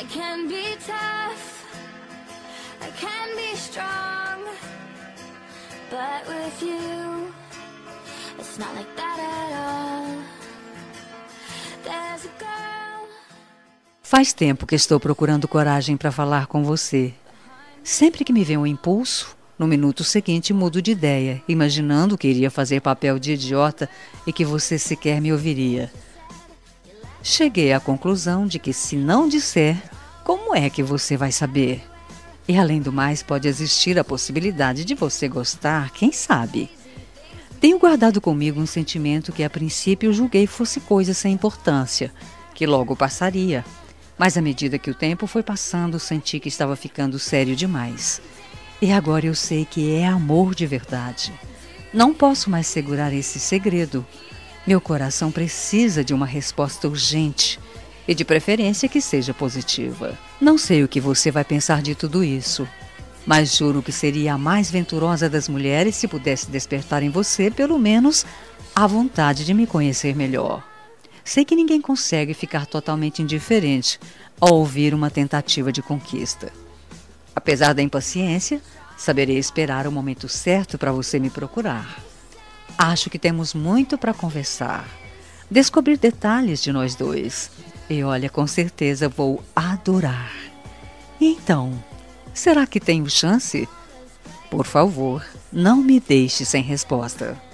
I can be tough, I can be strong, but with you, it's not like that at all. There's a girl. Faz tempo que estou procurando coragem para falar com você. Sempre que me vem um impulso, no minuto seguinte mudo de ideia, imaginando que iria fazer papel de idiota e que você sequer me ouviria. Cheguei à conclusão de que se não disser, como é que você vai saber? E além do mais, pode existir a possibilidade de você gostar, quem sabe? Tenho guardado comigo um sentimento que a princípio julguei fosse coisa sem importância, que logo passaria. Mas à medida que o tempo foi passando, senti que estava ficando sério demais. E agora eu sei que é amor de verdade. Não posso mais segurar esse segredo. Meu coração precisa de uma resposta urgente e de preferência que seja positiva. Não sei o que você vai pensar de tudo isso, mas juro que seria a mais venturosa das mulheres se pudesse despertar em você, pelo menos, a vontade de me conhecer melhor. Sei que ninguém consegue ficar totalmente indiferente ao ouvir uma tentativa de conquista. Apesar da impaciência, saberei esperar o momento certo para você me procurar. Acho que temos muito para conversar, descobrir detalhes de nós dois. E olha, com certeza vou adorar. E então, será que tenho chance? Por favor, não me deixe sem resposta.